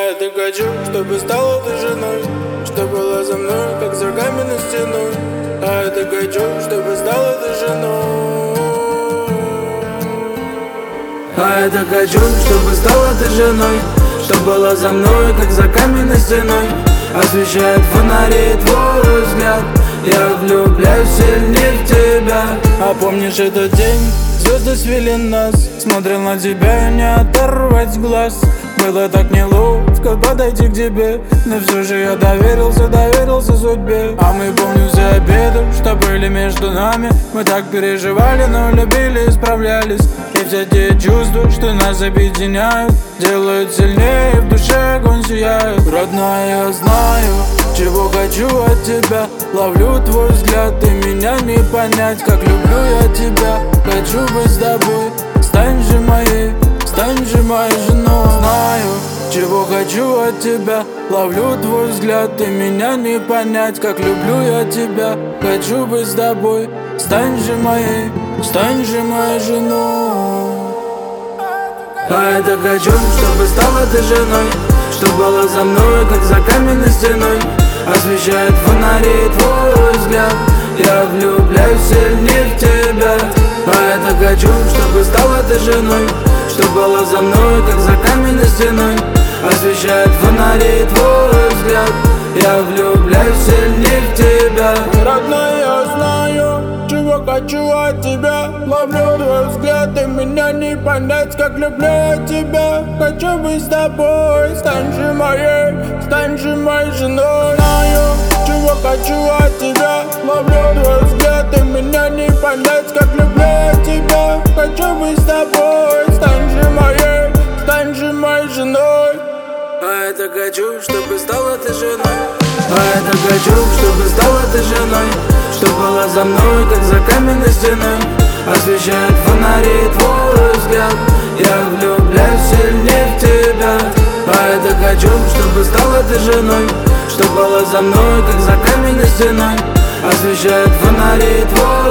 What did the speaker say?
это хочу, чтобы стала ты женой, чтобы была за мной, как за каменной стеной. А это хочу, чтобы стала ты женой. А это хочу, чтобы стала ты женой, чтобы была за мной, как за каменной стеной. Освещает фонари твой взгляд, я влюбляюсь сильнее в тебя. А помнишь этот день? Звезды свели нас, смотрел на тебя и не оторвать глаз. Было так неловко подойти к тебе, но все же я доверился судьбе. А мы, помню, за обедом, что были между нами. Мы так переживали, но любили и справлялись. И все те чувства, что нас объединяют, делают сильнее, в душе огонь сияет. Родная, я знаю, чего хочу от тебя. Ловлю твой взгляд, и меня не понять, как люблю я тебя. Хочу быть с тобой, стань же моей женой. Знаю, чего хочу от тебя. Ловлю твой взгляд, и меня не понять, как люблю я тебя. Хочу быть с тобой, стань же моей женой. А это хочу, чтобы стала ты женой, чтобы была за мной, как за каменной стеной. Освещает фонари твой взгляд, я влюбляюсь сильнее в тебя. А это хочу, чтобы стала ты женой, чтобы была за мной, как за каменной стеной. Освещает фонари твой взгляд, я влюбляюсь сильнее в тебя. Родная, я знаю, чего хочу от тебя. Ловлю твой взгляд, и меня не понять, как люблю я тебя. Хочу быть с тобой, стань же моей женой. Знаю, чего хочу от тебя. Ловлю твой взгляд, и меня не понять, как люблю я тебя. Хочу быть с тобой, стань же моей женой. А это хочу, чтобы стала ты женой. А это хочу, чтобы стала ты женой, чтобы была за мной, как за каменной стеной. Освещает фонари твой взгляд, я влюбляюсь сильнее в тебя. А это хочу, чтобы стала ты женой, чтобы была за мной, как за каменной стеной. Освещает фонари твой